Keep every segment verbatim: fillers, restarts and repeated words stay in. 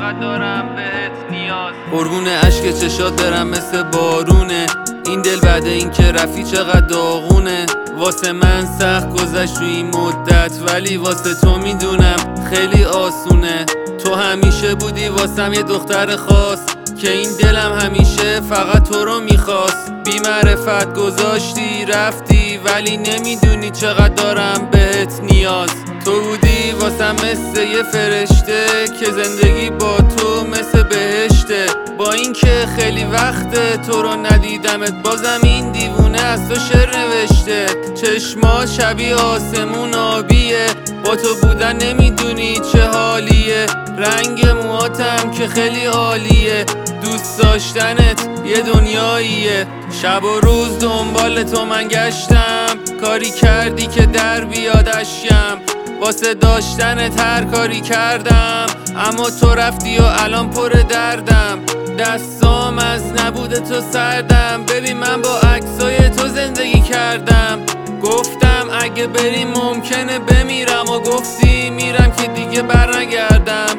چقدر دارم بهت نیاز. قربون اشک چشات برم مثل بارونه، این دل بعد این که رفی چقدر داغونه. واسه من سخت گذشت روی این مدت، ولی واسه تو میدونم خیلی آسونه. تو همیشه بودی واسم یه دختر خاص، که این دلم همیشه فقط تو رو میخواست. بی معرفت گذاشتی رفتی، ولی نمیدونی چقدر دارم بهت نیاز. تو بودی واسم مثل یه فرشته، که زندگی با تو مثل بهشته. با اینکه خیلی وقته تو رو ندیدمت، بازم این دیوونه از تو شعر نوشته. چشما شبیه آسمون آبیه، با تو بودن نمیدونی چه حالیه. رنگ موهاتم که خیلی عالیه، دوست داشتنت یه دنیاییه. شب و روز دنبال تو من گشتم، کاری کردی که در بیاد اشکم. واسه داشتنت هر کاری کردم، اما تو رفتی و الان پر دردم. دستام از نبود تو سردم، ببین من با عکسای تو زندگی کردم. گفتم اگه بری ممکنه بمیرم، و گفتی میرم که دیگه برنگردم.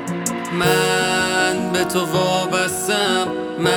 من به تو وابستم،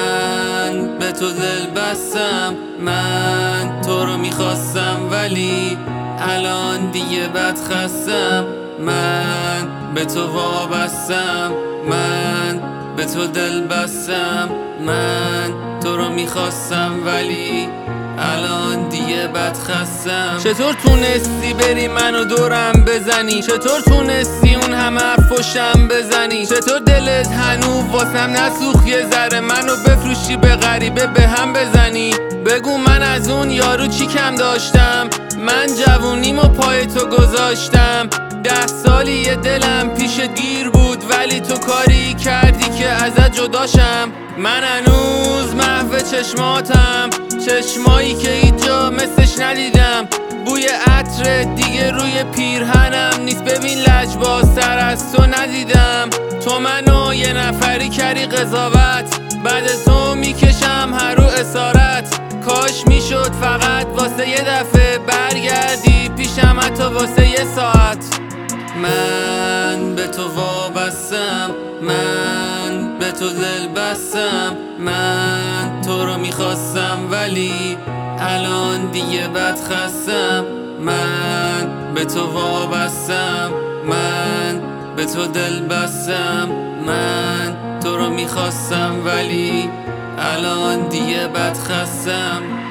من به تو دل بستم. من تو رو میخواستم ولی الان دیگه بد خستم. من به تو وابستم، من به تو دل بستم. من تو رو میخواستم ولی الان دیگه بد خستم. چطور تونستی بری منو دورم بزنی؟ چطور تونستی اون همه حرف پشتم بزنی؟ چطور دلت هنوز واسم نسوخت یه ذره، منو بفروشی به غریبه به هم بزنی؟ بگو من از اون یارو چی کم داشتم؟ من جوونیمو پای تو گذاشتم. ده سالی یه دلم پیش گیر بود، ولی تو کاری کردی که ازت جداشم. من هنوز محو چشماتم، چشمایی که هیچ جا مثلش ندیدم. بوی عطر دیگه روی پیرهنم نیست، ببین لجبازتر از تو ندیدم. تو منو یه نفری کردی قضاوت، بعد تو میکشم هر رو اسارت. کاش میشد فقط واسه یه دفعه برگردی پیشم، حتی واسه یه ساعت. من به تو وابستم، من به تو دل بستم. من تو رو میخواستم ولی الان دیگه بد خستم. من به تو وابستم، من به تو دل بستم. من تو رو میخواستم ولی الان دیگه بد خستم.